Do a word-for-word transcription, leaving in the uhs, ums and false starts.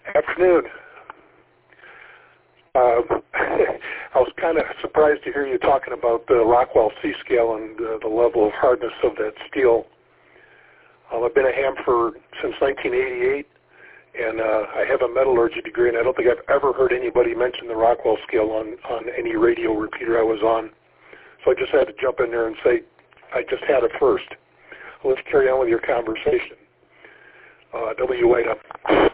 Afternoon. Uh, I was kind of surprised to hear you talking about the Rockwell C-scale and uh, the level of hardness of that steel. Um, I've been a ham for since nineteen eighty-eight, and uh, I have a metallurgy degree, and I don't think I've ever heard anybody mention the Rockwell scale on, on any radio repeater I was on. So I just had to jump in there and say I just had it first. Let's carry on with your conversation. Uh, W A